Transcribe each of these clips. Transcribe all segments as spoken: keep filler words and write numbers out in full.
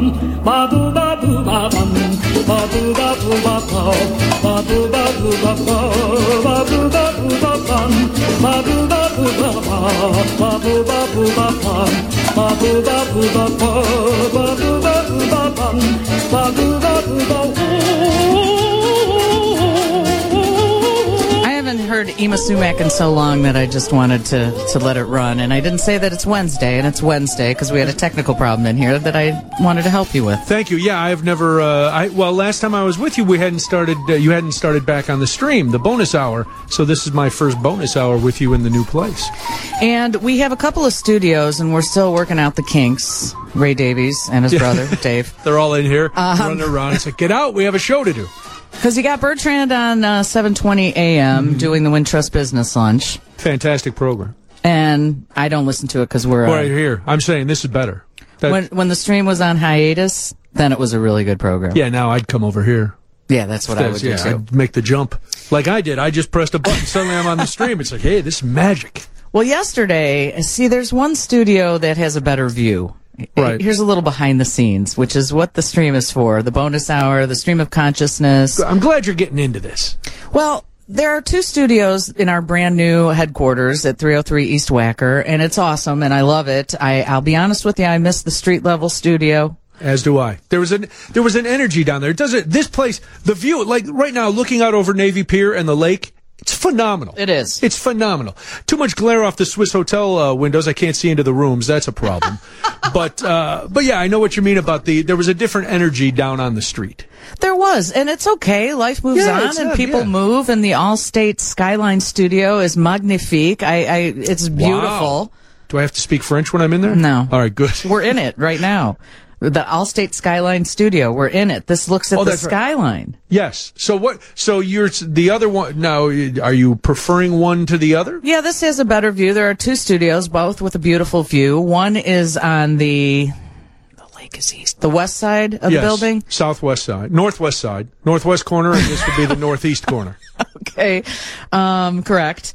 ba boo ba boo ba bum, ba boo ba boo ba pow, ba boo ba boo ba pow, ba boo ba boo ba bum, ba boo ba boo ba pow, ba boo ba boo ba pum, ba boo ba boo ba pow, ba boo ba boo ba bum, ba boo ba boo ba ooh. Heard Ema Sumac in so long that I just wanted to, to let it run. And I didn't say that it's Wednesday, and it's Wednesday because we had a technical problem in here that I wanted to help you with. Thank you. Yeah, I've never, uh, I, well, last time I was with you, we hadn't started, uh, you hadn't started back on the stream, the bonus hour. So this is my first bonus hour with you in the new place. And we have a couple of studios, and we're still working out the kinks. Ray Davies and his brother, Dave. They're all in here, um, running around. It's like, get out, we have a show to do. Because you got Bertrand on uh, seven twenty a.m. Mm-hmm. doing the Wintrust Business Lunch. Fantastic program. And I don't listen to it because we're... Uh, right here. I'm saying this is better. That's, when when the stream was on hiatus, then it was a really good program. Yeah, now I'd come over here. Yeah, that's what that's, I would yeah, do, too. I'd make the jump. Like I did. I just pressed a button. Suddenly I'm on the stream. It's like, hey, this is magic. Well, yesterday, see, there's one studio that has a better view. Right. Here's a little behind the scenes, which is what the stream is for. The bonus hour, the stream of consciousness. I'm glad you're getting into this. Well, there are two studios in our brand new headquarters at three oh three East Wacker, and it's awesome, and I love it. I, I'll be honest with you, I miss the street level studio. As do I. There was an there was an energy down there. It doesn't this place, the view, like right now, looking out over Navy Pier and the lake, it's phenomenal. It is. It's phenomenal. Too much glare off the Swiss Hotel uh, windows. I can't see into the rooms. That's a problem. but uh, but yeah, I know what you mean about the. There was a different energy down on the street. There was, and it's okay. Life moves yeah, on, and uh, people yeah. move. And the Allstate Skyline Studio is magnifique. I, I it's beautiful. Wow. Do I have to speak French when I'm in there? No. All right, good. We're in it right now. The Allstate Skyline Studio. We're in it. This looks at oh, the right. skyline. Yes. So what? So you're the other one now. Are you preferring one to the other? Yeah, this has a better view. There are two studios, both with a beautiful view. One is on the the lake is east, the west side of yes. the building. Southwest side, northwest side, northwest corner, and this would be the northeast corner. Okay, um, correct.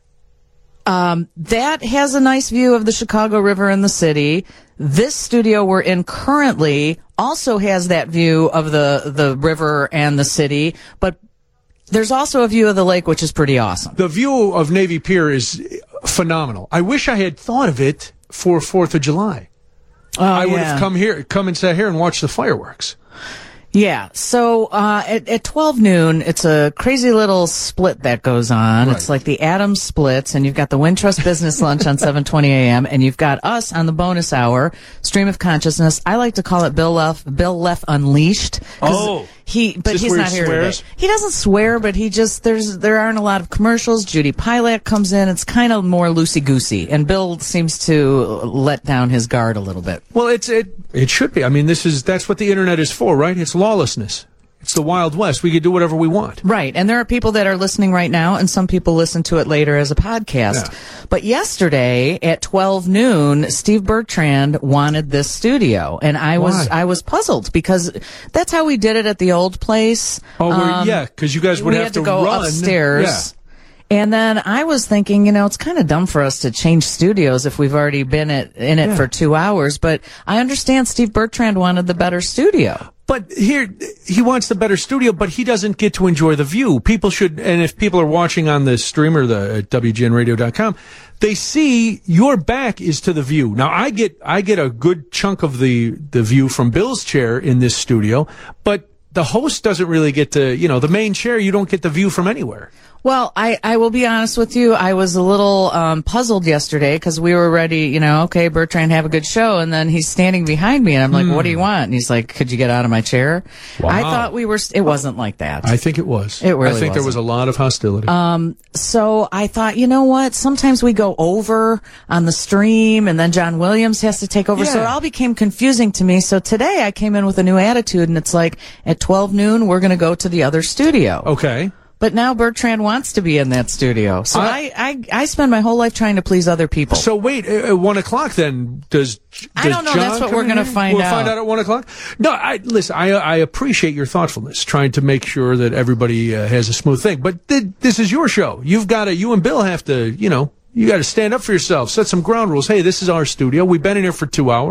Um, that has a nice view of the Chicago River and the city. This studio we're in currently also has that view of the, the river and the city, but there's also a view of the lake, which is pretty awesome. The view of Navy Pier is phenomenal. I wish I had thought of it for fourth of July. Oh, I would yeah. have come here, come and sat here and watched the fireworks. Yeah, so uh, at, at twelve noon, it's a crazy little split that goes on. Right. It's like the Atom splits, and you've got the Wintrust Business Lunch on seven twenty a.m., and you've got us on the bonus hour, Stream of Consciousness. I like to call it Bill Leff, Bill Leff Unleashed. Oh. He, but he's not he here swears? today. He doesn't swear, but he just, there's, there aren't a lot of commercials. Judy Pilat comes in. It's kind of more loosey-goosey, and Bill seems to let down his guard a little bit. Well, it's, it, it should be. I mean, this is, that's what the internet is for, right? It's lawlessness. It's the Wild West. We can do whatever we want. Right. And there are people that are listening right now, and some people listen to it later as a podcast. Yeah. But yesterday at twelve noon, Steve Bertrand wanted this studio. And I Why? was I was puzzled because that's how we did it at the old place. Oh, we're, Um, yeah, because you guys would we have had to, to go run. upstairs. Yeah. And then I was thinking, you know, it's kind of dumb for us to change studios if we've already been at, in it Yeah. for two hours. But I understand Steve Bertrand wanted the better studio. But here, he wants the better studio, but he doesn't get to enjoy the view. People should, and if people are watching on the streamer, the at W G N radio dot com, they see your back is to the view. Now, I get, I get a good chunk of the, the view from Bill's chair in this studio, but the host doesn't really get to, you know, the main chair, you don't get the view from anywhere. Well, I, I will be honest with you. I was a little um, puzzled yesterday because we were ready, you know, okay, Bertrand, have a good show. And then he's standing behind me, and I'm like, Hmm. what do you want? And he's like, could you get out of my chair? Wow. I thought we were, it wasn't like that. I think it was. It really I think there was wasn't. a lot of hostility. Um, so I thought, you know what? Sometimes we go over on the stream, and then John Williams has to take over. So it Yeah. all became confusing to me. So today I came in with a new attitude, and it's like, at twelve noon, we're going to go to the other studio. Okay. But now Bertrand wants to be in that studio. So I, I, I spend my whole life trying to please other people. So wait, at one o'clock then, does, does I don't know, John that's what come we're in gonna here? find we'll out. find out at one o'clock? No, I, listen, I, I appreciate your thoughtfulness, trying to make sure that everybody uh, has a smooth thing. But th- this is your show. You've got to, you and Bill have to, you know, you got to stand up for yourself, set some ground rules. Hey, this is our studio. We've been in here for two hours.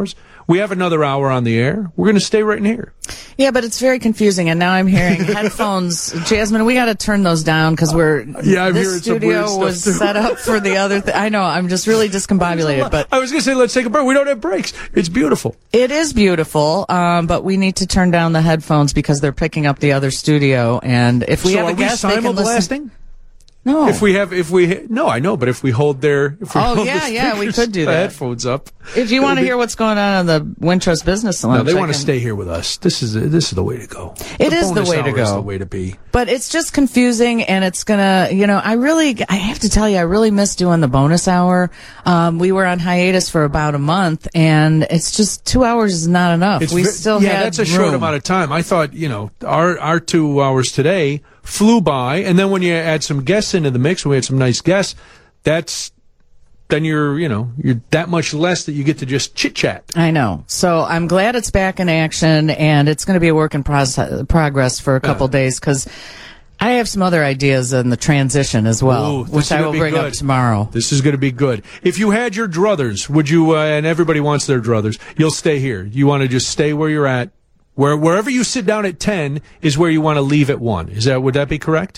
We have another hour on the air. We're going to stay right in here. Yeah, but it's very confusing, and now I'm hearing headphones. Jasmine, we got to turn those down because we're yeah, I'm this hearing some studio weird stuff was too. set up for the other. Th- I know I'm just really discombobulated, but I was going to say let's take a break. We don't have breaks. It's beautiful. it is beautiful. Um, but we need to turn down the headphones because they're picking up the other studio, and if we so have are a guest, we they can listen. simulblasting? No, If we have, if we no, I know, but if we hold their, if we Oh, hold yeah, the yeah, we speakers, could do the that. headphones up. if you want to hear what's going on in the Wintrust Business No, Lounge, they I want to can- stay here with us. This is this is the way to go. It is the bonus way to hour is go. the way to be. But it's just confusing, and it's gonna, you know, I really, I have to tell you, I really miss doing the bonus hour. Um, we were on hiatus for about a month, and it's just two hours is not enough. It's we ve- still yeah, had that's a short room. amount of time. I thought, you know, our our two hours today flew by, and then when you add some guests into the mix, we had some nice guests. That's then you're, you know, you're that much less that you get to just chit chat. I know. So I'm glad it's back in action, and it's going to be a work in process, progress for a couple Uh. days because I have some other ideas in the transition as well, Ooh, this which is I gonna will be bring good. up tomorrow. This is going to be good. If you had your druthers, would you? Uh, and everybody wants their druthers. You'll stay here. You want to just stay where you're at. Where wherever you sit down at ten is where you want to leave at one. Is that would that be correct?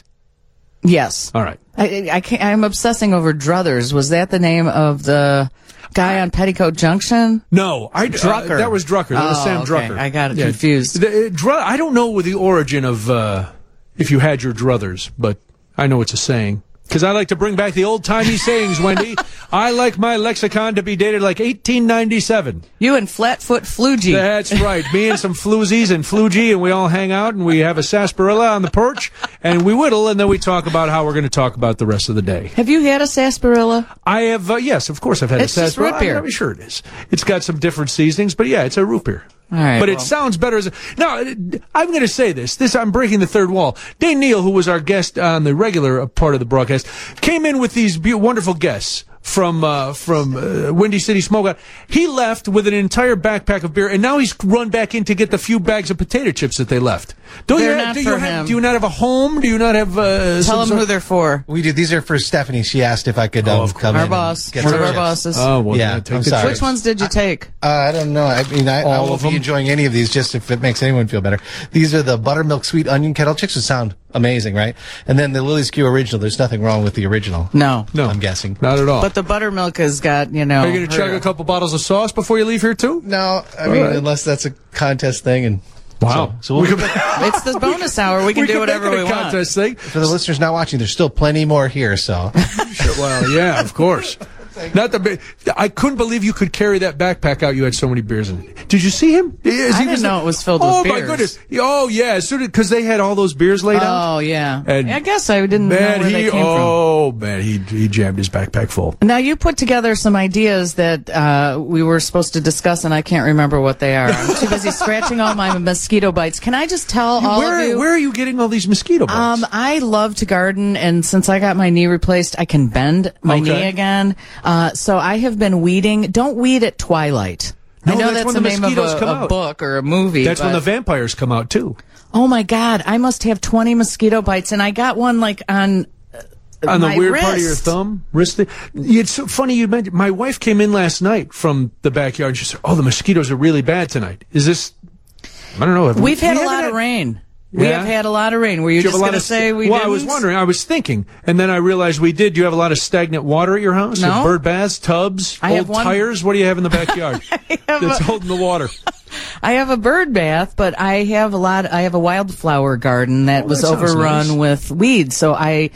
Yes. All right. I, I can't, I'm obsessing over Druthers. Was that the name of the guy on Petticoat Junction? No, I Drucker. Uh, that was Drucker. That was Oh, Sam okay. Drucker. I got it confused. The, uh, Dru- I don't know the origin of uh, if you had your druthers, but I know it's a saying. Because I like to bring back the old-timey sayings, Wendy. I like my lexicon to be dated like eighteen ninety-seven. You and Flatfoot Flugie. That's right. Me and some floozies and flugie, and we all hang out, and we have a sarsaparilla on the porch, and we whittle, and then we talk about how we're going to talk about the rest of the day. Have you had a sarsaparilla? I have, uh, yes, of course I've had It's a just root sarsaparilla. beer. I'm sure it is. It's got some different seasonings, but yeah, it's a root beer. All right, but well. it sounds better as a, now. I'm going to say this. This I'm breaking the third wall. Dane Neal, who was our guest on the regular part of the broadcast, came in with these be- wonderful guests from uh, from uh, Windy City Smokeout. He left with an entire backpack of beer, and now he's run back in to get the few bags of potato chips that they left. Don't They're you have, not do for you have, him. do you not have a home? Do you not have? Uh, Tell some them sort- who they're for. We do. These are for Stephanie. She asked if I could um, of course. come Our in boss. and get One some of our chips. bosses. Oh, well, Yeah, take I'm the sorry. chips. Which ones did you take? Uh, I don't know. I mean, I, I All won't of be them? enjoying any of these, just if it makes anyone feel better. These are the buttermilk sweet onion kettle chicks, which sound amazing, right? And then the Lily's Q original. There's nothing wrong with the original. No. No, I'm guessing. not at all. But the buttermilk has got, you know. Are you going to chug her- a couple bottles of sauce before you leave here too? No, I mean, right. unless that's a contest thing. And Wow. So, so we'll, It's the bonus hour. We can we do can whatever make it we a want. contest thing. for the listeners not watching, there's still plenty more here. So Well, yeah, of course. Not the. Ba- I couldn't believe you could carry that backpack out. You had so many beers in it. Did you see him? Is I he didn't was- know it was filled oh, with my beers. goodness! Oh yeah, as soon because they had all those beers laid out. Oh, yeah. And I guess I didn't know Man, where he they came oh man, he he jammed his backpack full. from. Now, you put together some ideas that uh, we were supposed to discuss, and I can't remember what they are. I'm too busy scratching all my mosquito bites. Can I just tell all where of you? where are you getting all these mosquito bites? Um, I love to garden, and since I got my knee replaced, I can bend my Okay. knee again. Uh, so I have been weeding. Don't weed at twilight. No, I know that's that's, when the the name of mosquitoes a, come a out. book or a movie. That's when but- the vampires come out too. Oh my God! I must have twenty mosquito bites, and I got one like on. uh, On the my weird wrist. part of your thumb, wrist. thing. It's so funny you mentioned. My wife came in last night from the backyard. And she said, "Oh, the mosquitoes are really bad tonight." Is this? I don't know. Have We've we, had we a haven't lot had- of rain. We Yeah? have had a lot of rain. Were you Do you just have a lot going to of say we Well, didn't? I was wondering. I was thinking, and then I realized we did. Do you have a lot of stagnant water at your house? No. You have bird baths, tubs, I old have one- tires. What do you have in the backyard have that's a- holding the water? I have a bird bath, but I have a lot. I have a wildflower garden that Oh, was that sounds overrun nice. with weeds. So I,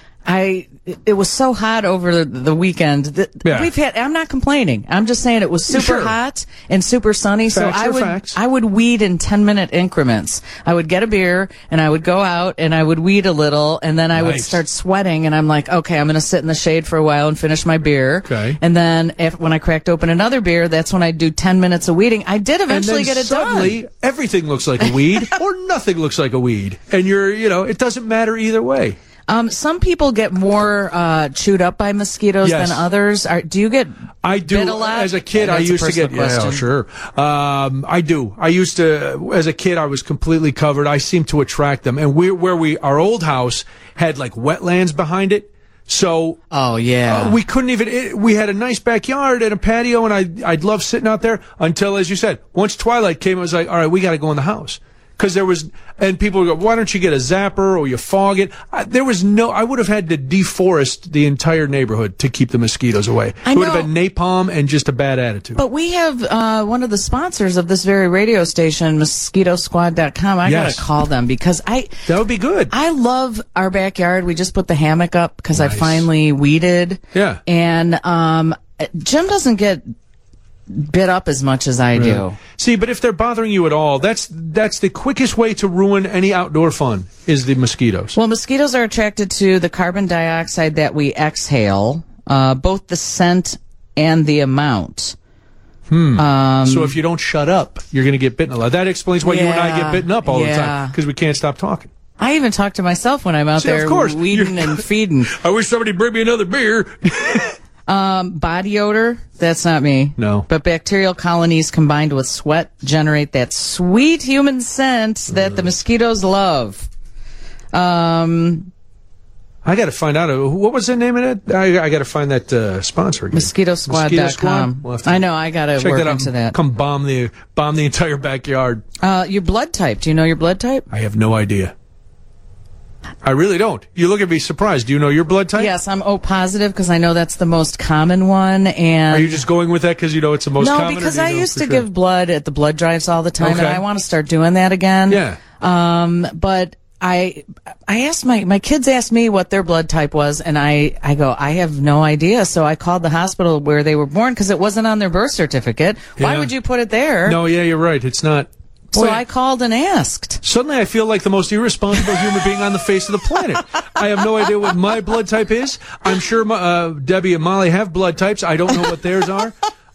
I, it was so hot over the weekend that Yeah. we've had. I'm not complaining. I'm just saying it was super Sure. hot and super sunny. so Facts I are would, facts. I would weed in ten minute increments. I would get a beer and I would go out and I would weed a little, and then I would Nice. start sweating. And I'm like, okay, I'm going to sit in the shade for a while and finish my beer. Okay. And then if, when I cracked open another beer, that's when I do ten minutes of weeding. I did eventually and then get it suddenly, done. everything looks like a weed, or nothing looks like a weed, and you're, you know, it doesn't matter either way. Um, some people get more uh, chewed up by mosquitoes Yes. than others. Are, do you get? I do. bit a lot? As a kid, Yeah, I that's a used to get. personal Yeah, question. sure. Um, I do. I used to. As a kid, I was completely covered. I seemed to attract them, and we, where we, our old house had like wetlands behind it. So Oh, yeah. uh, we couldn't even. It, we had a nice backyard and a patio, and I I'd love sitting out there until, as you said, once twilight came, I was like, all right, we got to go in the house. Because there was, and people would go, why don't you get a zapper or you fog it? I, there was no, I would have had to deforest the entire neighborhood to keep the mosquitoes away. I it would know. have been napalm and just a bad attitude. But we have uh, one of the sponsors of this very radio station, mosquito squad dot com. I Yes. gotta call them because I that would be good. I love our backyard. We just put the hammock up because Nice. I finally weeded. Yeah. And um, Jim doesn't get bit up as much as I do. See, but if they're bothering you at all, that's that's the quickest way to ruin any outdoor fun is the mosquitoes. Well, mosquitoes are attracted to the carbon dioxide that we exhale, uh, both the scent and the amount. So if you don't shut up, you're going to get bitten a lot. That explains why you and I Yeah. get bitten up all the Yeah. time, because we can't stop talking. I even talk to myself when I'm out See, of there course. weeding You're- and feeding. I wish somebody'd bring me another beer. Um, body odor, that's not me. No. But bacterial colonies combined with sweat generate that sweet human scent that the mosquitoes love. Um, I got to find out. uh, What was the name of that? I, I got to find that uh, sponsor again. mosquito squad Mosquito dot com. Squad? We'll have to I know, I gotta check work that out. into that. Come bomb the bomb the entire backyard. Uh, your blood type. Do you know your blood type? I have no idea. I really don't. You look at me surprised. Do you know your blood type? Yes, I'm O positive because I know that's the most common one. And Are you just going with that because you know it's the most no, common? or because do you I know used for to sure? give blood at the blood drives all the time, Okay. and I want to start doing that again. Yeah. Um, but I, I asked my, my kids asked me what their blood type was, and I, I go, I have no idea. So I called the hospital where they were born because it wasn't on their birth certificate. Why Yeah. would you put it there? No, yeah, you're right. It's not. So Boy, I called and asked. Suddenly I feel like the most irresponsible human being on the face of the planet. I have no idea what my blood type is. I'm sure my, uh, Debbie and Molly have blood types. I don't know what theirs are.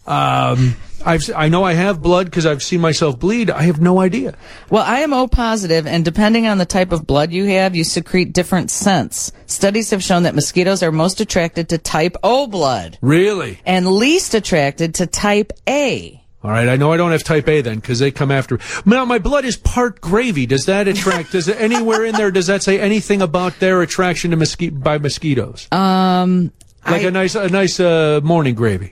Um, I've, I know I have blood because I've seen myself bleed. I have no idea. Well, I am O positive, and depending on the type of blood you have, you secrete different scents. Studies have shown that mosquitoes are most attracted to type O blood Really? and least attracted to type A. All right, I know I don't have type A then because they come after. Now, my blood is part gravy. Does that attract? Does it anywhere in there? Does that say anything about their attraction to mosqui- by mosquitoes? Um, Like I- a nice, a nice uh, morning gravy.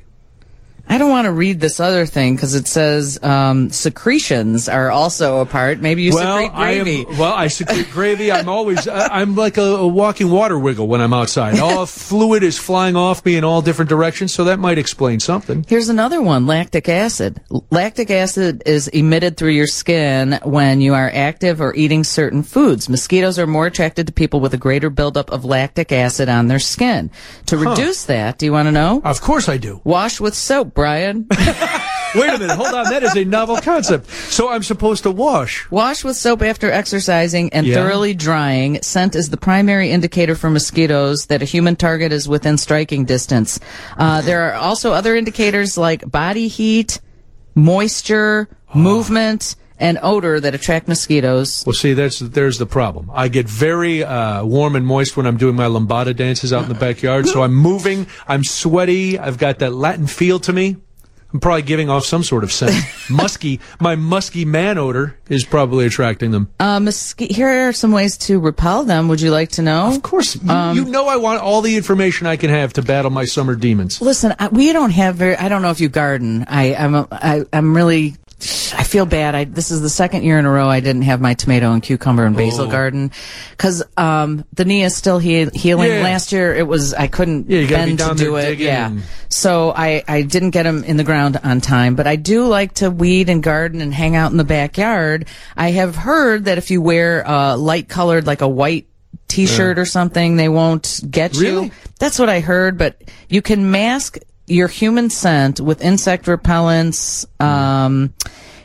I don't want to read this other thing because it says um, secretions are also a part. Maybe you secrete I gravy. am. Well, I secrete gravy. I'm always. Uh, I'm like a, a walking water wiggle when I'm outside. All fluid is flying off me in all different directions, so that might explain something. Here's another one, lactic acid. Lactic acid is emitted through your skin when you are active or eating certain foods. Mosquitoes are more attracted to people with a greater buildup of lactic acid on their skin. To reduce that, do you want to know? Of course, I do. Wash with soap, Brian. Wait a minute. Hold on. That is a novel concept. So I'm supposed to wash. Wash with soap after exercising and Yeah. thoroughly drying. Scent is the primary indicator for mosquitoes that a human target is within striking distance. Uh, there are also other indicators like body heat, moisture, movement, and odor that attract mosquitoes. Well, see, that's there's the problem. I get very uh, warm and moist when I'm doing my lambada dances out in the backyard. So I'm moving. I'm sweaty. I've got that Latin feel to me. I'm probably giving off some sort of scent. Musky. My musky man odor is probably attracting them. Uh, mosqui- here are some ways to repel them. Would you like to know? Of course. You, you know I want all the information I can have to battle my summer demons. Listen, I, we don't have very. I don't know if you garden. I, I'm. A, I, I'm really. I feel bad. I this is the second year in a row I didn't have my tomato and cucumber and basil Oh. garden because um, the knee is still he- healing. Yeah. Last year it was I couldn't Yeah, you gotta be bend to down do there it. digging Yeah, and- so I I didn't get them in the ground on time. But I do like to weed and garden and hang out in the backyard. I have heard that if you wear uh, light colored like a white T-shirt or something, they won't get Really? you. That's what I heard. But you can mask your human scent with insect repellents. Um,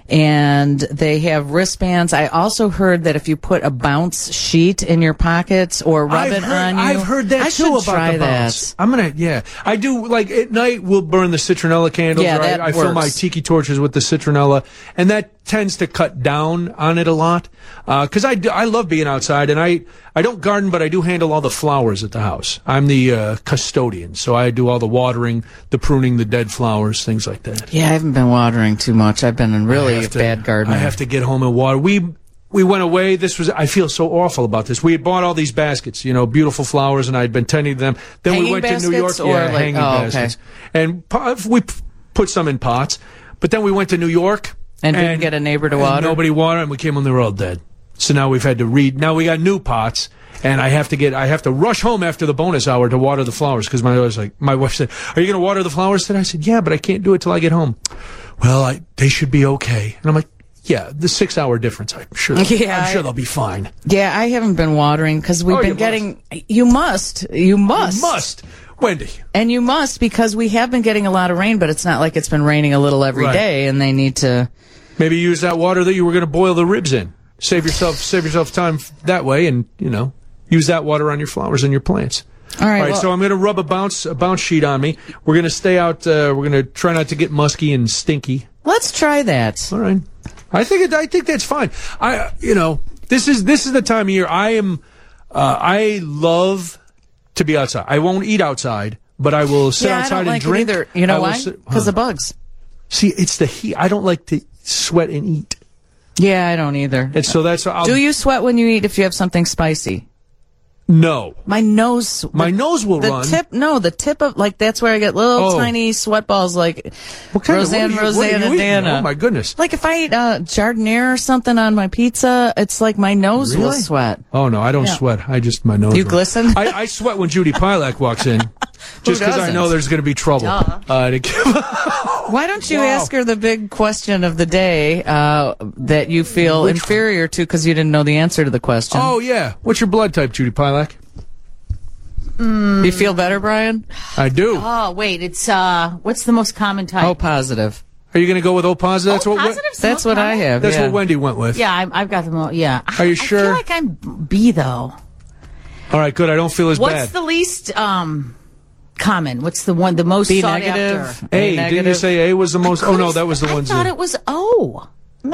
and they have wristbands. I also heard that if you put a bounce sheet in your pockets or rub I've it heard, on you, I've heard that I too should about try the bounce. that. I'm gonna, yeah, I do. Like at night, we'll burn the citronella candles. Yeah, or that I, I fill my works. tiki torches with the citronella, and that tends to cut down on it a lot. Because I, do- I love being outside, and I I don't garden, but I do handle all the flowers at the house. I'm the uh, custodian, so I do all the watering, the pruning, the dead flowers, things like that. Yeah, I haven't been watering too much. I've been in I really have a to- bad gardener. I have to get home and water. We we went away. This was, I feel so awful about this. We had bought all these baskets, you know, beautiful flowers, and I'd been tending to them. Then Hanging we went to New York. baskets or yeah, like- hanging oh, okay. baskets. And po- we p- put some in pots. But then we went to New York. And didn't get a neighbor to and water? Nobody watered, and we came home, they were all dead. So now we've had to read. Now we got new pots, and I have to get. I have to rush home after the bonus hour to water the flowers because my wife's like, my wife said, "Are you going to water the flowers today?" I said, "Yeah, but I can't do it till I get home." Well, I, they should be okay, and I'm like, "Yeah, the six-hour difference. I'm sure. Yeah, I'm sure I- they'll be fine." Yeah, I haven't been watering because we've Oh, been you getting. You must. You must. You must, Wendy. And you must because we have been getting a lot of rain, but it's not like it's been raining a little every day, Right. and they need to. Maybe use that water that you were going to boil the ribs in. Save yourself, save yourself time f- that way, and you know, use that water on your flowers and your plants. All right. All right, well- so I'm going to rub a bounce a bounce sheet on me. We're going to stay out. Uh, we're going to try not to get musky and stinky. Let's try that. All right. I think it, I think that's fine. I you know this is this is the time of year I am. Uh, I love to be outside. I won't eat outside, but I will sit Yeah, I outside don't and like drink. it either. You know I will why? sit- Because huh. of bugs. See, it's the heat. I don't like to sweat and eat, Yeah, I don't either. and so that's. I'll, Do you sweat when you eat if you have something spicy? No. My nose. My the, nose will the run. tip. No, the tip of like that's where I get little Oh. tiny sweat balls like What kind Roseanne, of, what are you, what are Roseanne, you and eating? Dana. Oh my goodness. Like if I eat uh, jardiniere or something on my pizza, it's like my nose will Really? sweat. Oh no, I don't Yeah. sweat. I just my nose. You runs. glisten? I, I sweat when Judy Pilak walks in, just because I doesn't? know there's going to be trouble. Duh. Uh, to give- Why don't you Wow. ask her the big question of the day uh, that you feel Which inferior to because you didn't know the answer to the question? oh yeah, what's your blood type, Judy Pilak? You feel better, Brian? I do. Oh, wait, it's, uh, what's the most common type? Oh, positive. Are you going to go with O positive? That's Oh, what. positive's the That's most what I common? have. That's yeah. what Wendy went with. Yeah, I, I've got the most, yeah. Are you I sure? feel like I'm B, though. All right, good. I don't feel as What's bad. the least, um, common? What's the one, the most B sought negative. after? A, didn't you negative. say A was the most? Oh no, that was the I one. thought it was O.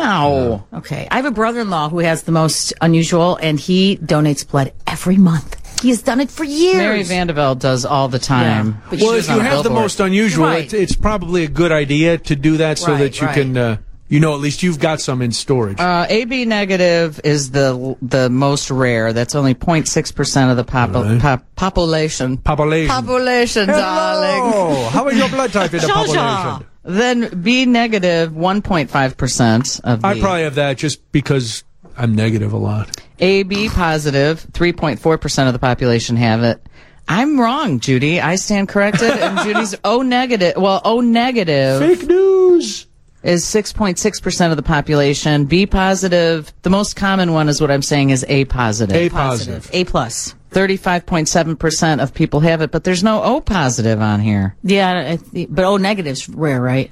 No. Okay. I have a brother-in-law who has the most unusual, and he donates blood every month. He has done it for years. Mary Vandeveld does all the time. Yeah, but Well, she if was you on a have the billboard. most unusual, Right. it's, it's probably a good idea to do that so Right, that you right. can, uh, you know, at least you've got some in storage. Uh, A B negative is the the most rare. That's only zero point six percent of the popu- Right. pop- population. Population. Population, darling. Hello. How is your blood type in the population? Then B negative, one point five percent of the I probably have that just because I'm negative a lot. A B positive, three point four percent of the population have it. I'm wrong, Judy. I stand corrected. And Judy's O negative, well, O negative Fake news. is six point six percent of the population. B positive, the most common one is what I'm saying is A positive. A positive. A plus. thirty-five point seven percent of people have it, but there's no O positive on here. Yeah, I th- but O negative's rare, right?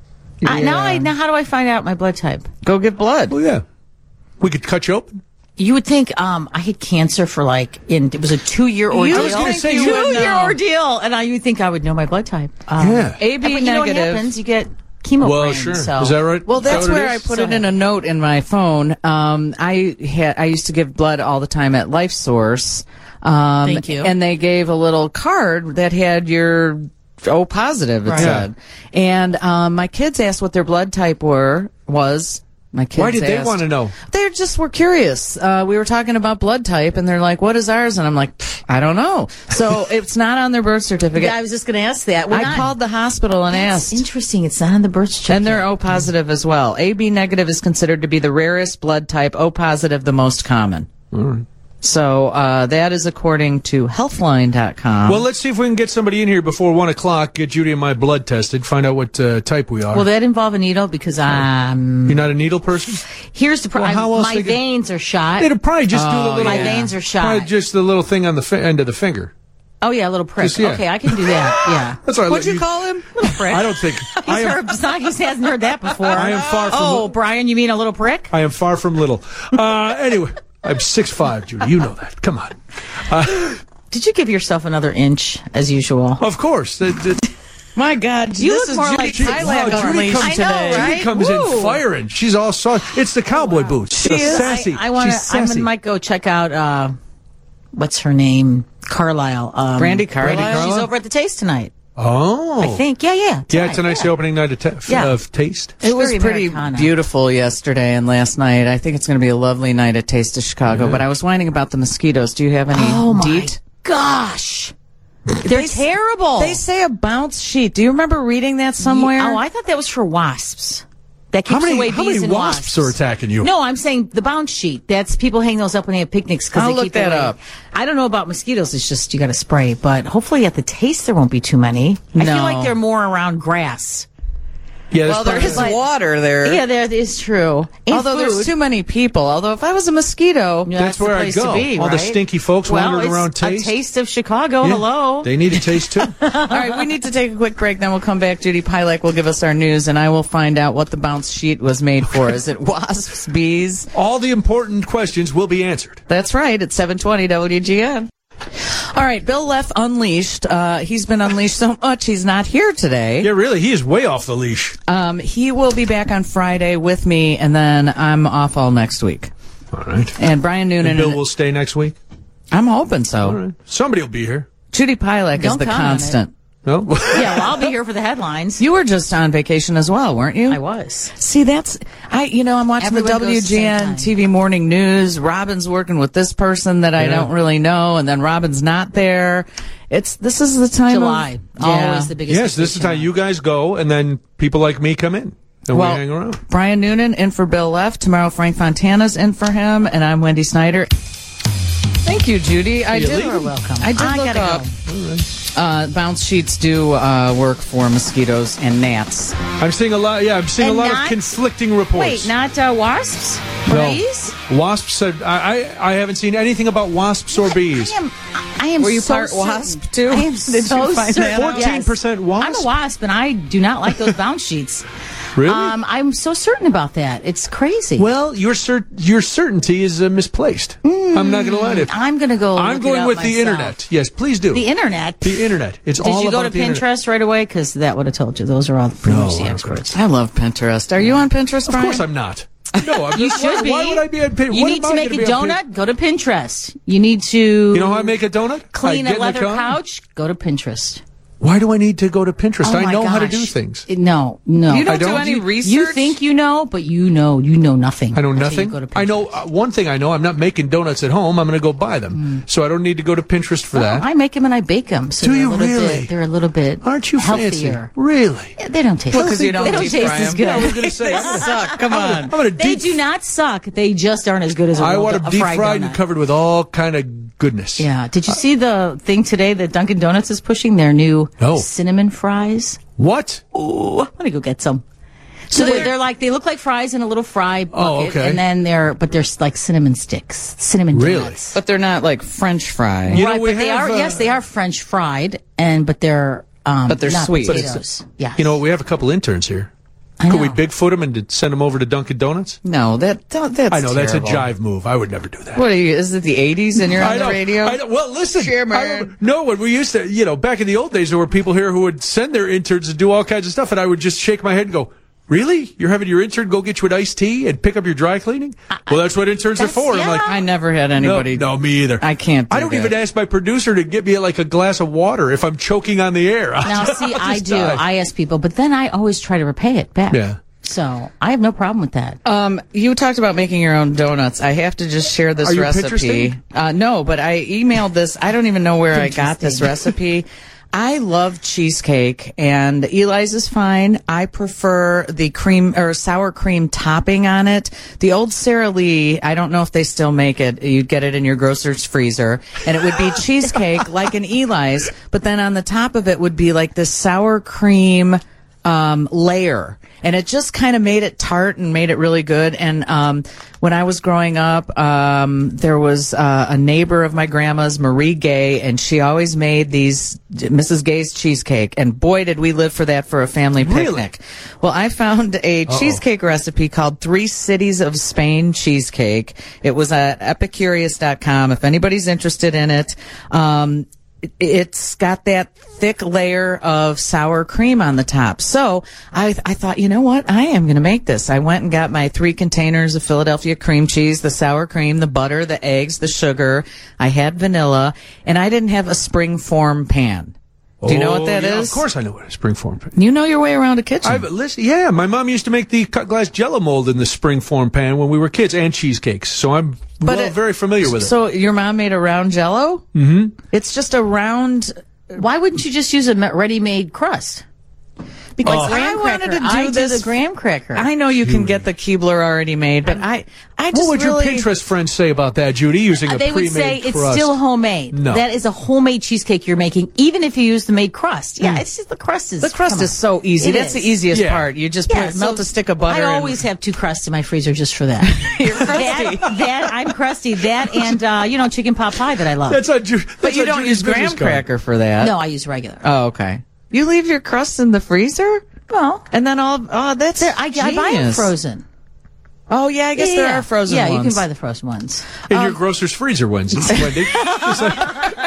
I, now, I, now, how do I find out my blood type? Go get blood. Well, yeah. We could cut you open. You would think um, I had cancer for like in it was a two year ordeal. I was gonna say you two would year know. ordeal, and I you would think I would know my blood type. Um, Yeah. A B but you know what negative. happens? You get chemo. Well, brand, sure. So. Is that right? Well, Is that that's what it where I is? put So- it in a note in my phone. Um, I had I used to give blood all the time at Life Source. Um, Thank you. And they gave a little card that had your O positive. It Right. said, and um, my kids asked what their blood type were was. My kids Why did they asked. want to know? They just were curious. Uh, we were talking about blood type, and they're like, "What is ours?" And I'm like, "Pfft, "I don't know." So it's not on their birth certificate. Yeah, I was just going to ask that. We're I not- called the hospital and That's asked. interesting. It's not on the birth certificate. And they're O positive as well. A B negative is considered to be the rarest blood type. O positive, the most common. So uh, that is according to healthline dot com. Well, let's see if we can get somebody in here before one o'clock. Get Judy and my blood tested. Find out what uh, type we are. Will that involve a needle? Because um, You're not a needle person? here's the Well, problem. how else My they could- veins are shot. It'll probably just do the little. My veins are shot. Probably just the little thing on the fi- end of the finger. Oh yeah, a little prick. Just, yeah. Okay, I can do that. Yeah. That's why I What'd let you call him? Little prick. I don't think. I He's am, heard, he hasn't heard that before. I am far from. Oh, Brian, you mean a little prick? I am far from little. Uh, anyway, I'm six five, Judy. You know that. Come on. Uh, Did you give yourself another inch as usual? of course. The, the, My God, You this look is more Judy like Thailand Wow, Judy unleashed comes- today. I know, right? Judy comes Woo. in firing. She's all sauce. It's the cowboy boots. She She's is. sassy. I, I want to. She's I sassy. might go check out. Uh, what's her name? Carlisle. Um, Brandy Carlisle? Brandy She's Carlisle? over at the Taste tonight. Oh. I think. Yeah, yeah. Yeah, tonight's the opening night of, ta- Yeah. of Taste. It was Very pretty Americana. beautiful yesterday and last night. I think it's going to be a lovely night at Taste of Chicago. But I was whining about the mosquitoes. Do you have any Oh my deet? gosh. They're terrible. They say a bounce sheet. Do you remember reading that somewhere? Oh, I thought that was for wasps. That keeps How many, away how bees many and wasps are attacking you? No, I'm saying the bounce sheet. That's people hang those up when they have picnics because I'll they look keep that away. up. I don't know about mosquitoes. It's just you got to spray. But hopefully at the Taste there won't be too many. I No. feel like they're more around grass. Yeah, well, there there's is probably- water there. Yeah, that is true. And Although food. there's too many people. Although if I was a mosquito, Yeah, That's the where I place go. To be, All the right? stinky folks well, wandering it's around Taste. A taste of Chicago. Yeah, Hello. They need a taste too. all right, we need to take a quick break. Then we'll come back. Judy Pilek will give us our news, and I will find out what the bounce sheet was made for. Is it wasps, bees? All the important questions will be answered. That's right. It's seven twenty W G N. All right, Bill Leff unleashed. Uh, he's been unleashed so much he's not here today. Yeah, really, he is way off the leash. Um, he will be back on Friday with me, and then I'm off all next week. All right. And Brian Noonan. And Bill will stay next week. I'm hoping so. All right. Somebody will be here. Judy Pilek is Don't the count on constant. No. Yeah, well, I'll be here for the headlines. You were just on vacation as well, weren't you? I was. See, that's I. You know, I'm watching Everyone the goes W the same G N time. T V morning news. Robin's working with this person that I Yeah. don't really know, and then Robin's not there. It's this is the time July. of yeah. Always the biggest. Yes, this is how vacation. you guys go, and then people like me come in, and Well, we hang around. Brian Noonan in for Bill Leff tomorrow. Frank Fontana's in for him, and I'm Wendy Snyder. Thank you, Judy. I you did. leaving? You're welcome. I did I look gotta up. go. Uh, bounce sheets do uh, work for mosquitoes and gnats. I'm seeing a lot. Yeah, I'm seeing And a lot not- of conflicting reports. Wait, not uh, wasps? Or no. bees? Wasps. Said, I, I I haven't seen anything about wasps or bees. I am. I am. Were you so part certain. wasp, too? I am Did you so find certain. that out? fourteen percent wasp? I'm a wasp, and I do not like those bounce sheets. Really? Um, I'm so certain about that. It's crazy. Well, your cer- your certainty is uh, misplaced. I'm not going to lie to you. I'm going to go. I'm look it going up with the myself. internet. Yes, please do. The internet. The internet. It's Did all you go about to the internet. Pinterest right away? Because that would have told you. Those are all pretty No, much the I don't experts. I love Pinterest. Are you on Pinterest, Of Brian? course, I'm not. No, I'm You just, should why, be. Why would I be on Pinterest? You need to make a donut. Go to Pinterest. You need to. You know how I make a donut? Clean I a get in the leather car. couch. Go to Pinterest. Why do I need to go to Pinterest? Oh I my know how to gosh. do things. It- No, no. You don't, I don't? do any You- research? You think you know, but you know, you know nothing. I know until nothing. You go to I know Pinterest. uh, one thing. I know I'm not making donuts at home. I'm going to go buy them, so I don't need to go to Pinterest for Well, that. I make them and I bake them. So Do they're you a little really? Bit, they're a little bit. Aren't you fancy? healthier. Really? Yeah, They don't taste. Well, 'cause you don't They don't deep taste fry as them. good. I was going to say. I'm They suck. Come on. I'm going to They deep. do not suck. They just aren't as good as a I real want do- them a deep fried fried donut. and covered with all kind of goodness. Yeah. Did you see the thing today that Dunkin' Donuts is pushing their new No. cinnamon fries? What? Ooh, I'm gonna go get some. So they're, they're like they look like fries in a little fry bucket, Oh, okay. and then they're but they're like cinnamon sticks, cinnamon Really? donuts. But they're not like French fry. You know, right, we but they have, are uh, yes, they are French fried, and but they're um, But they're not sweet. But it's- Potatoes. Yes. You know, we have a couple interns here. I Could we know. Bigfoot them and to send them over to Dunkin' Donuts? No, that don't, that's I know terrible. that's a jive move. I would never do that. What are you? Is it the eighties and you're on I the know, radio? I know. Well, listen. Sure, man. I remember- no, when we used to, you know, back in the old days, there were people here who would send their interns to do all kinds of stuff, and I would just shake my head and go, "Really? You're having your intern go get you an iced tea and pick up your dry cleaning? Well, that's what interns are That's- for." I'm yeah. like, I never had no, anybody. no, me either. I can't do I don't that. even ask my producer to get me like a glass of water if I'm choking on the air. I'll Now, just- see, I'll I just do. die. I ask people, but then I always try to repay it back. Yeah. So I have no problem with that. Um, you talked about making your own donuts. I have to just share this Are you recipe. Pinteresting? Uh, no, but I emailed this. I don't even know where I got this recipe. I love cheesecake, and Eli's is fine. I prefer the cream or sour cream topping on it. The old Sara Lee, I don't know if they still make it. You'd get it in your grocer's freezer, and it would be cheesecake like an Eli's, but then on the top of it would be like this sour cream um, layer. And it just kind of made it tart and made it really good. And um, when I was growing up, um, there was uh, a neighbor of my grandma's, Marie Gay, and she always made these Missus Gay's cheesecake. And boy, did we live for that for a family Really? picnic. Well, I found a Uh-oh. cheesecake recipe called Three Cities of Spain Cheesecake. It was at epicurious dot com. If anybody's interested in it, um, it's got that thick layer of sour cream on the top. So I, I thought, you know what? I am going to make this. I went and got my three containers of Philadelphia cream cheese, the sour cream, the butter, the eggs, the sugar. I had vanilla, and I didn't have a spring form pan. Do you know Oh, what that is? yeah, Of course I know what a springform pan. You know your way around a kitchen. I've listen, yeah, my mom used to make the cut glass Jello mold in the springform pan when we were kids, and cheesecakes. So I'm But well, it- very familiar with it. So your mom made a round Jello? Mm-hmm. It's just a round. Why wouldn't you just use a ma- ready-made crust? Because Oh. graham I wanted cracker. to do I this- the graham cracker. I know you can get the Keebler already made, but I, I just What would really, your Pinterest friends say about that, Judy? Using a they would pre-made say it's crust? still homemade. No. That is a homemade cheesecake you're making, even if you use the made crust. Yeah, it's just the crust is The crust come is on. so easy. It That's is. the easiest Yeah. part. You just Yeah, put, so melt a stick of butter. I and- always have two crusts in my freezer just for that. You're crusty. that, that I'm crusty. That and uh, you know chicken pot pie that I love. That's on Ju- but that's you on don't Judy's use graham business card. cracker for that. no, I use regular. Oh, okay. You leave your crust in the freezer? Well, And then all, oh, that's there, I, I buy them genius. frozen. Oh, yeah, I guess yeah, there yeah. are frozen Yeah, ones. you can buy the frozen ones. In Um, your grocer's freezer, Wendy. Wendy. Just like-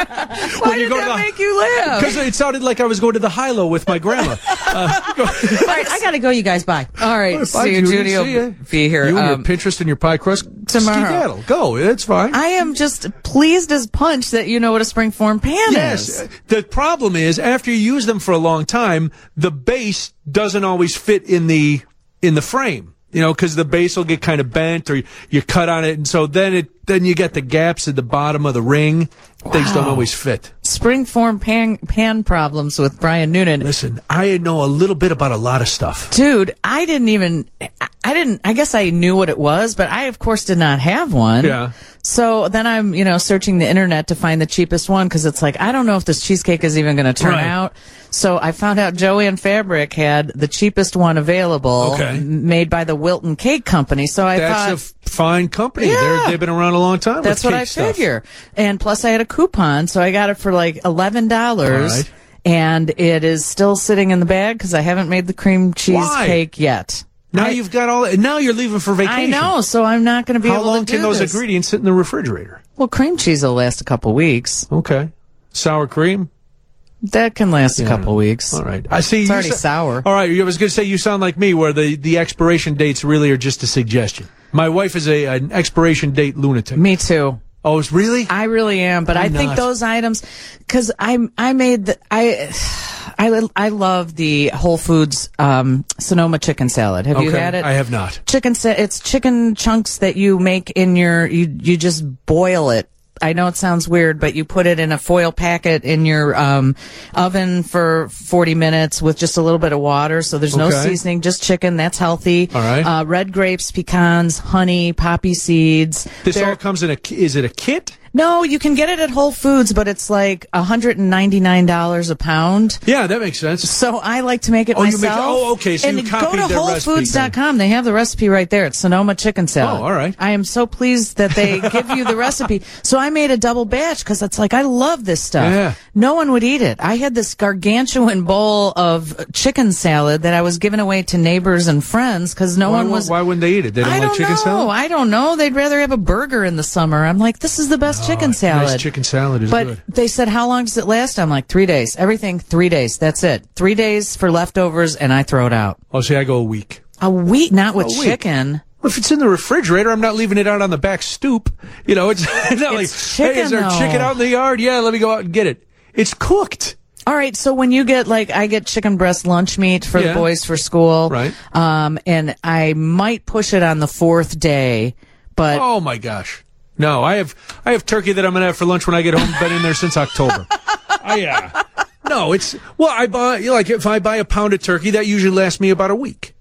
Why when you did go to that the- make you laugh? Because it sounded like I was going to the high-low with my grandma. Uh, go- All right, I gotta go. You guys, bye. All right, Bye, see you, Judy. Judy. will See ya. be here. You and Um, your Pinterest and your pie crust tomorrow. skedaddle. Go. It's fine. I am just pleased as punch that you know what a springform pan Yes. is. The problem is, after you use them for a long time, the base doesn't always fit in the in the frame. You know, because the base will get kind of bent, or you, you cut on it, and so then it then you get the gaps at the bottom of the ring. Things don't always fit. Springform pan pan problems with Brian Noonan. Listen, I know a little bit about a lot of stuff. Dude, I didn't even, I didn't, I guess I knew what it was, but I, of course, did not have one. Yeah. So then I'm, you know, searching the internet to find the cheapest one because it's like, I don't know if this cheesecake is even going to turn Right. out. So I found out Joanne Fabric had the cheapest one available, Okay. m- made by the Wilton Cake Company. So I That's thought, a f- fine company. Yeah. They're, they've been around a long time. that's with what cake I stuff. figure. And plus I had a coupon, so I got it for like eleven dollars. Right. And it is still sitting in the bag because I haven't made the cream cheesecake yet. Now I- you've got all. And now you're leaving for vacation. I know, so I'm not going to be How able long to do can those this. ingredients sit in the refrigerator? Well, cream cheese will last a couple weeks. Okay. Sour cream. That can last a couple weeks. All right. I see. It's you already sa- sour. All right. I was going to say you sound like me, where the, the expiration dates really are just a suggestion. My wife is a an expiration date lunatic. Me too. Oh, it's really? I really am, but i I'm think not. those items, because I I made the I. I, I love the Whole Foods um, Sonoma chicken salad. Have you Okay, had it? I have not. Chicken sa- it's chicken chunks that you make in your you you just boil it. I know it sounds weird, but you put it in a foil packet in your um, oven for forty minutes with just a little bit of water. So there's no Okay. seasoning, just chicken. That's healthy. All right. Uh, red grapes, pecans, honey, poppy seeds. This They're- all comes in a. ki- Is it a kit? No, you can get it at Whole Foods, but it's like one hundred ninety-nine dollars a pound. Yeah, that makes sense. So I like to make it Oh, you myself. make- oh, okay, so and you go copied to their Whole recipe Foods dot com. They have the recipe right there. It's Sonoma chicken salad. Oh, all right. I am so pleased that they give you the recipe. So I made a double batch because it's like I love this stuff. Yeah. No one would eat it. I had this gargantuan bowl of chicken salad that I was giving away to neighbors and friends because no Why, one wou- was. why wouldn't they eat it? They don't I like don't chicken know. salad? I don't know. They'd rather have a burger in the summer. I'm like, this is the best chicken Oh, salad. Nice chicken salad is But good. they said, how long does it last? I'm like, three days. Everything, three days. That's it. Three days for leftovers, and I throw it out. Oh, see, I go a week. A week, not with A week. chicken. Well, if it's in the refrigerator, I'm not leaving it out on the back stoop. You know, it's not like, It's hey, is there chicken, though. chicken out in the yard? Yeah, let me go out and get it. It's cooked. All right, so when you get, like, I get chicken breast lunch meat for Yeah. the boys for school. Right. Um, and I might push it on the fourth day, but Oh my gosh. No, I have I have turkey that I'm gonna have for lunch when I get home. Been in there since October. I, yeah. No, it's well. I buy like if I buy a pound of turkey, that usually lasts me about a week.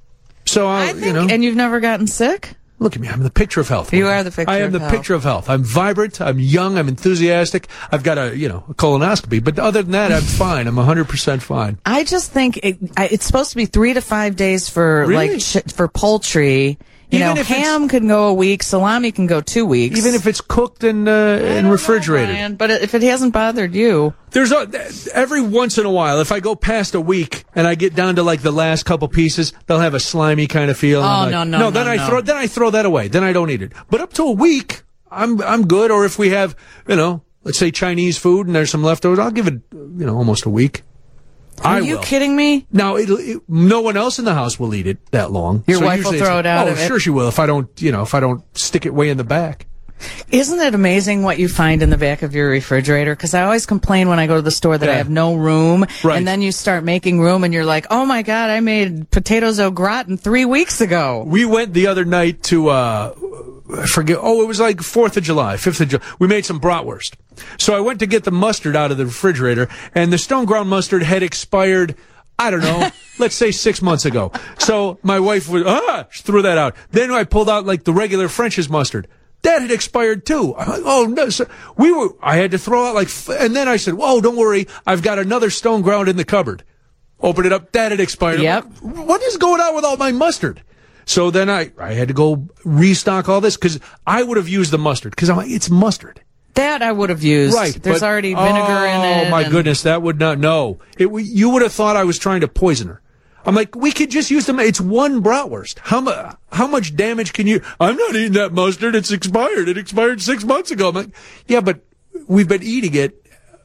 So I, I think, you know, and you've never gotten sick? look at me. I'm the picture of health. You are the picture I am of the health. picture of health. I'm vibrant. I'm young. I'm enthusiastic. I've got a you know a colonoscopy, but other than that, I'm fine. I'm one hundred percent fine. I just think it, I, it's supposed to be three to five days for, Really? like, ch- for poultry. You Even know, if it's- ham can go a week, salami can go two weeks. Even if it's cooked and uh, I and don't know, refrigerated. Brian, but if it hasn't bothered you, There's a, every once in a while, if I go past a week and I get down to like the last couple pieces, they'll have a slimy kind of feel. and I'm Oh, like, no, no, no. no, Then I no. throw then I throw that away. Then I don't eat it. But up to a week, I'm I'm good. Or if we have you know, let's say Chinese food and there's some leftovers, I'll give it you know almost a week. are I you will. kidding me? Now, it'll, it, no one else in the house will eat it that long. Your So wife will usually throw it's- it out Oh, of it? sure she will. If I don't, you know, if I don't stick it way in the back. Isn't it amazing what you find in the back of your refrigerator? Because I always complain when I go to the store that Yeah. I have no room. Right. And then you start making room and you're like, oh my God, I made potatoes au gratin three weeks ago. We went the other night to, uh, I forget, oh, it was like fourth of July, fifth of July. We made some bratwurst. So I went to get the mustard out of the refrigerator, and the stone ground mustard had expired, I don't know, let's say six months ago. So my wife was, ah, she threw that out. Then I pulled out like the regular French's mustard. That had expired too. I'm like, oh no. So we were, I had to throw out like, f- and then I said, whoa, don't worry. I've got another stone ground in the cupboard. Open it up. That had expired. Yep. I'm like, what is going on with all my mustard? So then I, I had to go restock all this because I would have used the mustard because I'm like, it's mustard. That I would have used. Right. There's but- already vinegar oh, in it. Oh my and- goodness. That would not, no. It, w- you would have thought I was trying to poison her. I'm like, we could just use them. It's one bratwurst. How much, how much damage can you, I'm not eating that mustard. It's expired. It expired six months ago. I'm like, yeah, but we've been eating it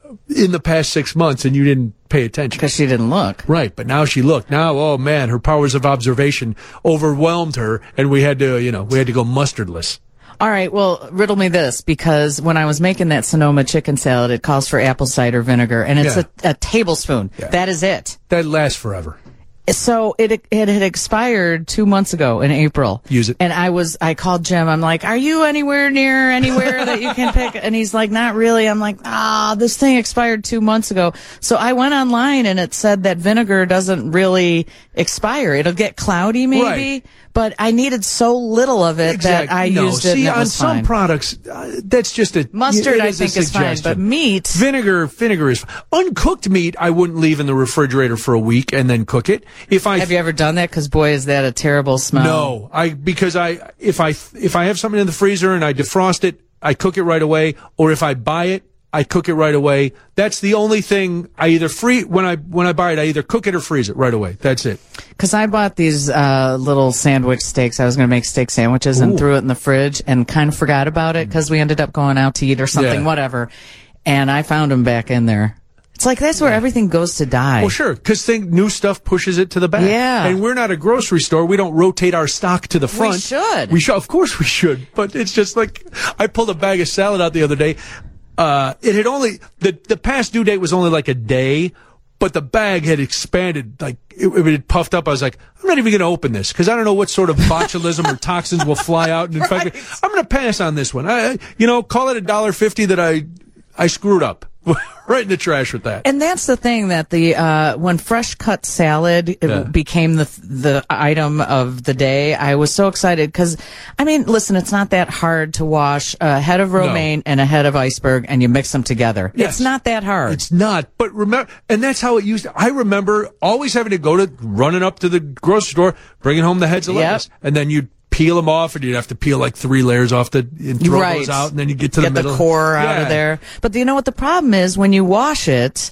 in the past six months and you didn't pay attention. Because she didn't look. Right, but now she looked. Now, oh man, her powers of observation overwhelmed her, and we had to, you know, we had to go mustardless. All right, well, riddle me this, because when I was making that Sonoma chicken salad, it calls for apple cider vinegar, and it's Yeah. a, a tablespoon. Yeah. That is it. That lasts forever. So it it had expired two months ago in April. Use it. And I was I called Jim. I'm like, are you anywhere near anywhere that you can pick? And he's like, not really. I'm like, ah, this thing expired two months ago. So I went online and it said that vinegar doesn't really expire. It'll get cloudy maybe, Right. but I needed so little of it that I no. used it. See, and it on was some fine. products, uh, that's just a Mustard, it I is a think, is fine, suggestion. but meat. Vinegar, vinegar is uncooked meat. I wouldn't leave in the refrigerator for a week and then cook it. If I Have you ever done that? Because boy, is that a terrible smell. No, I because I if I if I have something in the freezer and I defrost it, I cook it right away. Or if I buy it, I cook it right away. That's the only thing I either free when I when I buy it, I either cook it or freeze it right away. That's it. Because I bought these uh, little sandwich steaks. I was going to make steak sandwiches and Ooh. threw it in the fridge and kind of forgot about it because we ended up going out to eat or something, Yeah. whatever. And I found them back in there. It's like that's where everything goes to die. Well, sure, because new stuff pushes it to the back. Yeah. And we're not a grocery store. We don't rotate our stock to the front. should. We should. Of course we should. But it's just like, I pulled a bag of salad out the other day. Uh, it had only, the, the past due date was only like a day, but the bag had expanded, like, it, it had puffed up. I was like, I'm not even going to open this because I don't know what sort of botulism or toxins will fly out and infect me. I'm going to pass on this one. I, you know, call it a dollar fifty that I, I screwed up. Right in the trash with that. And that's the thing that the uh when fresh cut salad it Yeah. became the the item of the day, I was so excited because I mean, listen, it's not that hard to wash a head of romaine and a head of iceberg and you mix them together. Yes. It's not that hard. It's not, but remember, and that's how it used to. I remember always having to go to running up to the grocery store, bringing home the heads of Yep. lettuce, and then you'd peel them off, and you'd have to peel like three layers off the and throw right. those out, and then you get to get the middle, the core out Yeah. of there. But you know what the problem is when you wash it?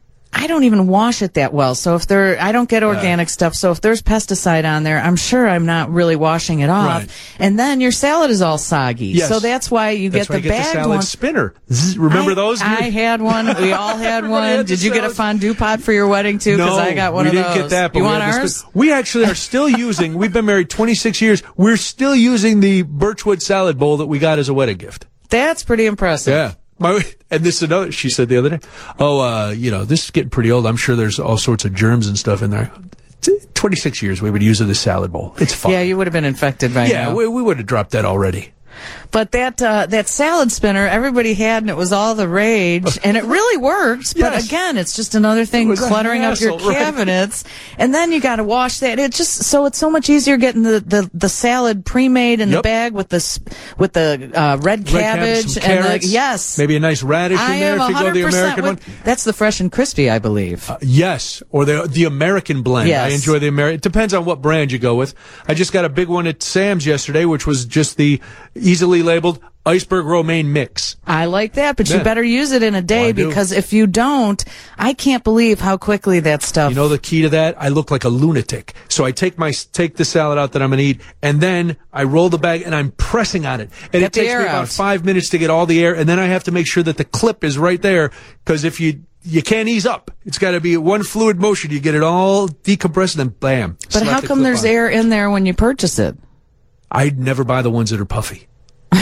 I don't even wash it that well. So if there, I don't get organic stuff. So if there's pesticide on there, I'm sure I'm not really washing it off. Right. And then your salad is all soggy. Yes. So that's why you That's get why the you get the bagged salad one. spinner. Zzz, remember I, those? I had one. We all had Everybody one. had the Did you get a salad. fondue pot for your wedding too? Because No, I got one we of didn't those. get that. But you we want had the ours? spin- We actually are still using. We've been married twenty-six years. We're still using the Birchwood salad bowl that we got as a wedding gift. That's pretty impressive. Yeah. My, and this is another, she said the other day, oh, uh, you know, this is getting pretty old. I'm sure there's all sorts of germs and stuff in there. T- twenty-six years we would use it as a salad bowl. It's fine. Yeah, you would have been infected by Yeah, now. we, we would have dropped that already. But that uh, that salad spinner, everybody had, and it was all the rage, and it really worked. But Yes. again, it's just another thing was a cluttering up your hassle, right? cabinets, and then you got to wash that. It just so it's so much easier getting the, the, the salad pre-made in the Yep. bag with the s- with the uh, red Red cabbage, cabbage some and carrots, the, yes, maybe a nice radish I in there am if you go the one hundred percent American one. with, that's the fresh and crispy, I believe. Uh, yes, or the the American blend. Yes. I enjoy the American. It depends on what brand you go with. I just got a big one at Sam's yesterday, which was just the easily labeled iceberg romaine mix. I like that, but Yeah. you better use it in a day Oh, I do. because if you don't, I can't believe how quickly that stuff. You know the key to that? I look like a lunatic. So I take my take the salad out that I'm gonna eat, and then I roll the bag and I'm pressing on it, and Get it the takes air me about out. five minutes to get all the air, and then I have to make sure that the clip is right there because if you you can't ease up, it's got to be one fluid motion. You get it all decompressed, and then bam. but slap how the come clip there's on. air in there when you purchase it? I'd never buy the ones that are puffy.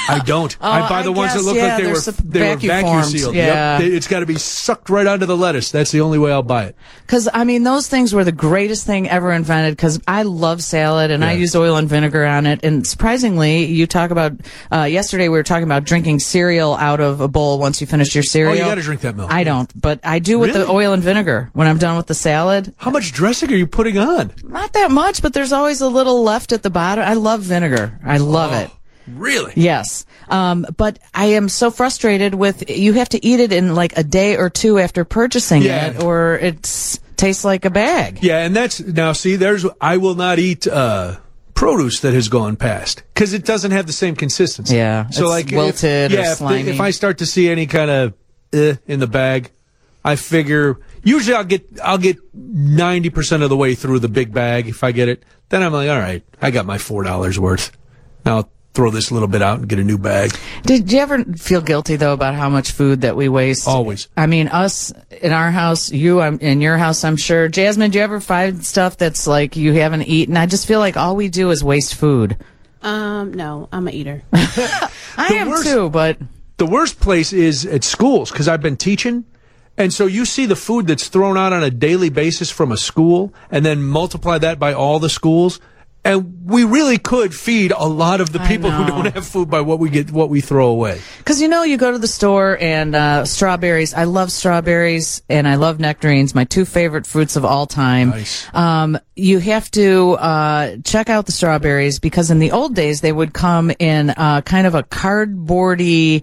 I don't. Oh, I buy the I ones guess, that look yeah, like they they're were sup- they were vacuum vacuum formed, sealed. yeah. Yep. They- It's got to be sucked right onto the lettuce. That's the only way I'll buy it. Because, I mean, those things were the greatest thing ever invented because I love salad and I Yeah. use oil and vinegar on it. And surprisingly, you talk about, uh, yesterday we were talking about drinking cereal out of a bowl once you finish your cereal. Oh, you got to drink that milk. I don't, but I do with the Really? oil and vinegar when I'm done with the salad. How much dressing are you putting on? Not that much, but there's always a little left at the bottom. I love vinegar. I love it. Really? Yes. Um, but I am so frustrated with, you have to eat it in like a day or two after purchasing Yeah. it or it tastes like a bag. Yeah, and that's now. See, there's I will not eat uh, produce that has gone past because it doesn't have the same consistency. Yeah, so it's like wilted if, or yeah, if, the- slimy. if I start to see any kind of eh, in the bag, I figure usually I'll get I'll get ninety percent of the way through the big bag if I get it. Then I'm like, all right, I got my four dollars worth. Now I'll throw this little bit out and get a new bag. Did you ever feel guilty though about how much food that we waste? Always. I mean, us in our house, you I'm, in your house, I'm sure. Jasmine, do you ever find stuff that's like you haven't eaten? I just feel like all we do is waste food. Um, no, I'm an eater. I am worst- too, but The worst place is at schools because I've been teaching. And so you see the food that's thrown out on a daily basis from a school and then multiply that by all the schools. And we really could feed a lot of the I people who know. don't have food by what we get, what we throw away. because you know, you go to the store and uh, strawberries. I love strawberries and I love nectarines, my two favorite fruits of all time. Nice. Um, you have to uh, check out the strawberries because in the old days they would come in uh, kind of a cardboardy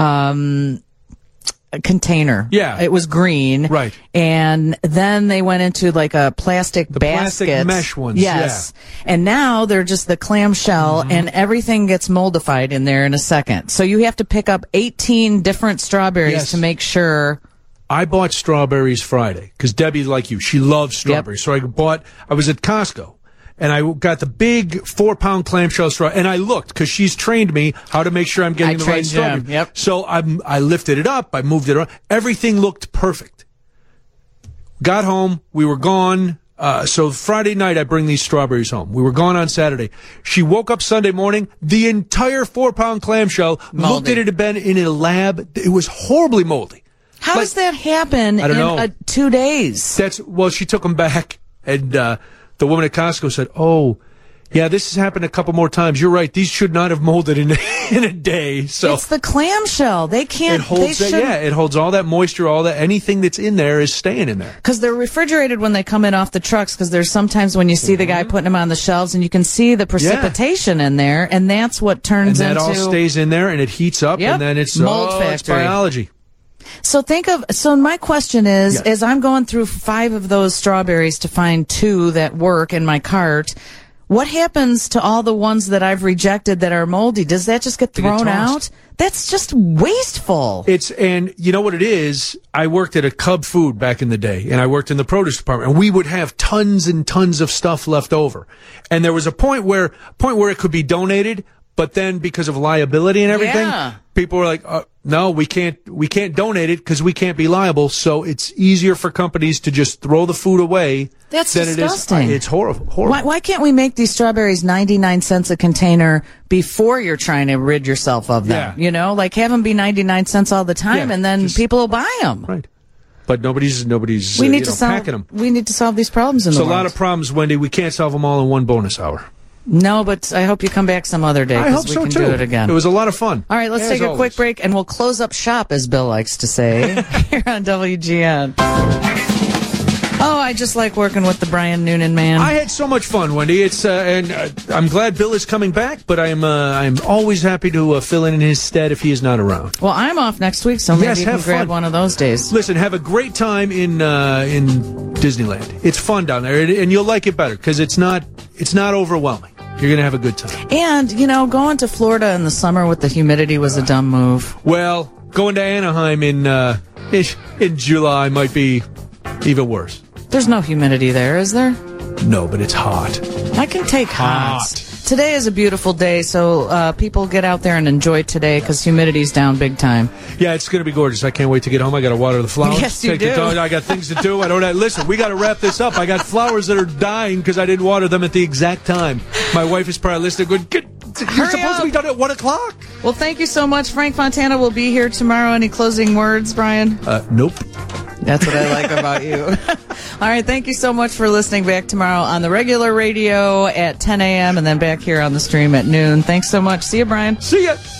um, container. Yeah. It was green. Right. And then they went into like a plastic The basket. plastic mesh ones, Yes. And now they're just the clamshell Mm-hmm. and everything gets moldified in there in a second. So you have to pick up eighteen different strawberries Yes. to make sure. I bought strawberries Friday because Debbie's like you. She loves strawberries. So I bought, I was at Costco and I got the big four pound clamshell straw and I looked because she's trained me how to make sure I'm getting I the right trained Jim, strawberry. yep. So I'm, I lifted it up. I moved it around. Everything looked perfect. Got home. We were gone. Uh, so Friday night, I bring these strawberries home. We were gone on Saturday. She woke up Sunday morning. The entire four pound clamshell Moldy. looked at it had been in a lab. It was horribly moldy. How Like- does that happen I don't in know. uh, two days? That's well, she took them back, and uh, the woman at Costco said, "Oh, yeah, this has happened a couple more times. You're right; these should not have molded in in a day." So It's the clamshell. They it can't. holds they that, yeah, it holds all that moisture, all that anything that's in there is staying in there. Because they're refrigerated when they come in off the trucks. Because there's sometimes when you see the Mm-hmm. guy putting them on the shelves and you can see the precipitation in there, and that's what And turns that into. all stays in there, and it heats up, Yep. and then it's Mold oh, it's factory. biology. So think of. So my question is, Yes. as I'm going through five of those strawberries to find two that work in my cart. What happens to all the ones that I've rejected that are moldy? Does that just get They get thrown tossed. out? That's just wasteful. It's and you know what it is? I worked at a Cub Food back in the day, and I worked in the produce department, and we would have tons and tons of stuff left over. And there was a point where point where it could be donated, but then because of liability and everything, Yeah. people were like, uh, "No, we can't we can't donate it because we can't be liable." So it's easier for companies to just throw the food away. That's than disgusting. It is. It's horrible. horrible. Why, why can't we make these strawberries ninety-nine cents a container before you're trying to rid yourself of them? Yeah. You know, like have them be ninety-nine cents all the time Yeah, and then just- people will buy them. Right. But nobody's nobody's We uh, need you to know, solve, packing them. we need to solve these problems in It's the a world. lot of problems, Wendy. We can't solve them all in one bonus hour. No, but I hope you come back some other day I because hope we so can too. do it again. It was a lot of fun. All right, let's As take a always. quick break and we'll close up shop, as Bill likes to say, here on W G N. Oh, I just like working with the Brian Noonan man. I had so much fun, Wendy. It's uh, and uh, I'm glad Bill is coming back, but I'm uh, I'm always happy to uh, fill in in his stead if he is not around. well, I'm off next week, so maybe Yes, you can have grab fun. one of those days. Listen, have a great time in uh, in Disneyland. It's fun down there, and- and you'll like it better because it's not it's not overwhelming. You're gonna have a good time. And, you know, going to Florida in the summer with the humidity was a dumb move. Well, going to Anaheim in uh, in, in July might be even worse. There's no humidity there, is there? No, but it's hot. I can take hot. Hot. Today is a beautiful day, so uh, people get out there and enjoy today because humidity's down big time. Yeah, it's going to be gorgeous. I can't wait to get home. I got to water the flowers. Yes, you Take the do. dog. I got things to do. I don't have, listen, we got to wrap this up. I got flowers that are dying because I didn't water them at the exact time. My wife is probably listening going, "Get- you're Hurry supposed to be up." done at one o'clock. Well, thank you so much. Frank Fontana will be here tomorrow. Any closing words, Brian? Uh, nope. That's what I like about you. All right. Thank you so much for listening. Back tomorrow on the regular radio at ten a.m. and then back here on the stream at noon. Thanks so much. See you, Brian. See ya.